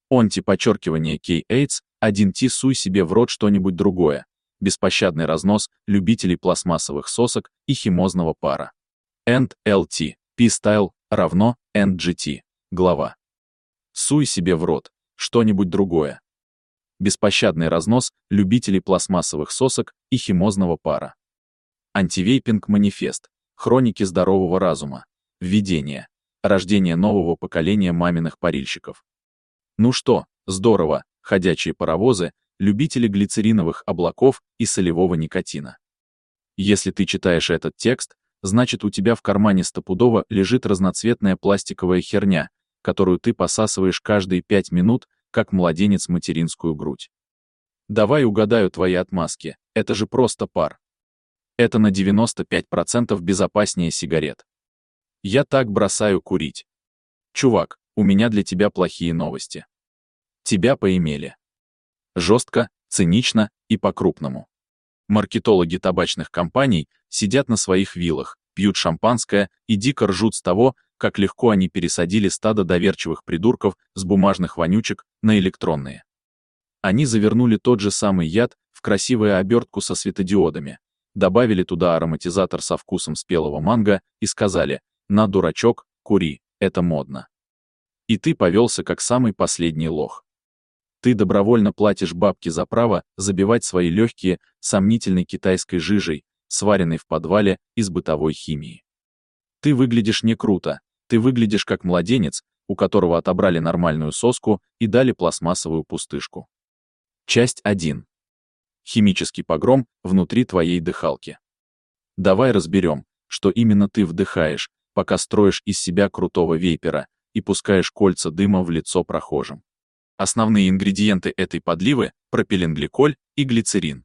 Онти K-AIDS, 1T суй себе в рот что-нибудь другое. Беспощадный разнос любителей пластмассовых сосок и химозного пара. End-LT, P-Style, равно NGT. Глава. Суй себе в рот что-нибудь другое. Беспощадный разнос любителей пластмассовых сосок и химозного пара. Антивейпинг манифест. Хроники здорового разума. Введение. Рождение нового поколения маминых парильщиков. Ну что, здорово, ходячие паровозы, любители глицериновых облаков и солевого никотина. Если ты читаешь этот текст, значит у тебя в кармане стопудово лежит разноцветная пластиковая херня, которую ты посасываешь каждые 5 минут, как младенец материнскую грудь. Давай угадаю твои отмазки, это же просто пар. Это на 95% безопаснее сигарет. Я так бросаю курить. Чувак, у меня для тебя плохие новости. Тебя поимели. Жестко, цинично и по-крупному. Маркетологи табачных компаний сидят на своих виллах, пьют шампанское и дико ржут с того, как легко они пересадили стадо доверчивых придурков с бумажных вонючек на электронные. Они завернули тот же самый яд в красивую обертку со светодиодами, добавили туда ароматизатор со вкусом спелого манго и сказали: «На, дурачок, кури, это модно». И ты повелся как самый последний лох. Ты добровольно платишь бабки за право забивать свои легкие сомнительной китайской жижей, сваренной в подвале из бытовой химии. Ты выглядишь не круто, ты выглядишь как младенец, у которого отобрали нормальную соску и дали пластмассовую пустышку. Часть 1. Химический погром внутри твоей дыхалки. Давай разберем, что именно ты вдыхаешь, пока строишь из себя крутого вейпера и пускаешь кольца дыма в лицо прохожим. Основные ингредиенты этой подливы – пропиленгликоль и глицерин.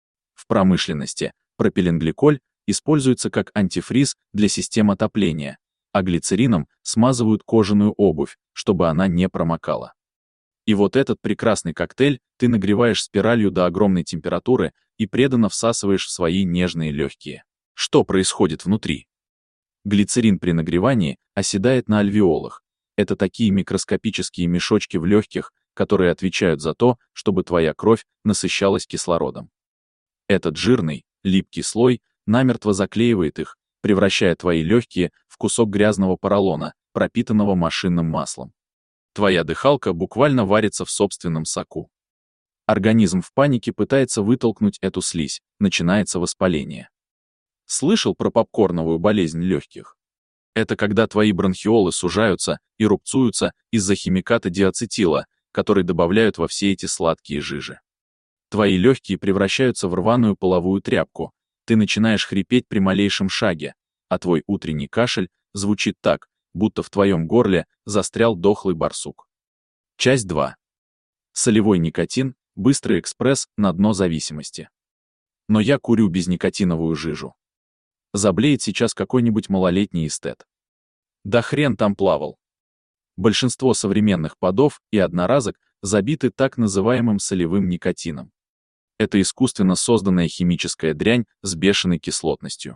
В промышленности пропиленгликоль используется как антифриз для систем отопления, а глицерином смазывают кожаную обувь, чтобы она не промокала. И вот этот прекрасный коктейль ты нагреваешь спиралью до огромной температуры и преданно всасываешь в свои нежные легкие. Что происходит внутри? Глицерин при нагревании оседает на альвеолах. Это такие микроскопические мешочки в легких, которые отвечают за то, чтобы твоя кровь насыщалась кислородом. Этот жирный, липкий слой намертво заклеивает их, превращая твои легкие в кусок грязного поролона, пропитанного машинным маслом. Твоя дыхалка буквально варится в собственном соку. Организм в панике пытается вытолкнуть эту слизь, начинается воспаление. Слышал про попкорновую болезнь легких? Это когда твои бронхиолы сужаются и рубцуются из-за химиката диацетила, который добавляют во все эти сладкие жижи. Твои легкие превращаются в рваную половую тряпку, ты начинаешь хрипеть при малейшем шаге, а твой утренний кашель звучит так, будто в твоем горле застрял дохлый барсук. Часть 2. Солевой никотин – быстрый экспресс на дно зависимости. Но я курю безникотиновую жижу. Заблеет сейчас какой-нибудь малолетний эстет. Да хрен там плавал. Большинство современных подов и одноразок забиты так называемым солевым никотином. Это искусственно созданная химическая дрянь с бешеной кислотностью.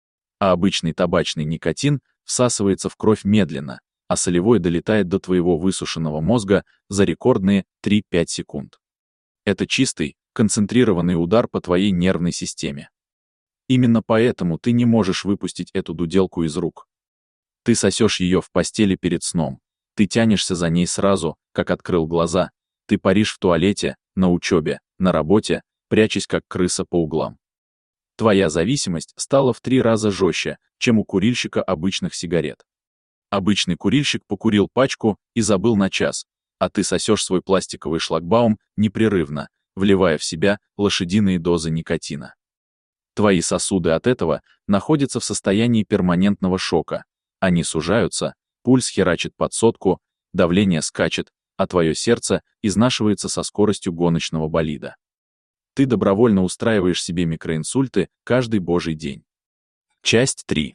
А обычный табачный никотин всасывается в кровь медленно, а солевой долетает до твоего высушенного мозга за рекордные 3-5 секунд. Это чистый, концентрированный удар по твоей нервной системе. Именно поэтому ты не можешь выпустить эту дуделку из рук. Ты сосешь ее в постели перед сном. Ты тянешься за ней сразу, как открыл глаза. Ты паришь в туалете, на учебе, на работе, прячась как крыса по углам. Твоя зависимость стала в 3 раза жестче, чем у курильщика обычных сигарет. Обычный курильщик покурил пачку и забыл на час, а ты сосешь свой пластиковый шлагбаум непрерывно, вливая в себя лошадиные дозы никотина. Твои сосуды от этого находятся в состоянии перманентного шока. Они сужаются, пульс херачит под 100, давление скачет, а твое сердце изнашивается со скоростью гоночного болида. Ты добровольно устраиваешь себе микроинсульты каждый божий день. Часть 3.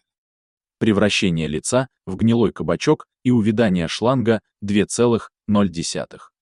Превращение лица в гнилой кабачок и увядание шланга 2,0.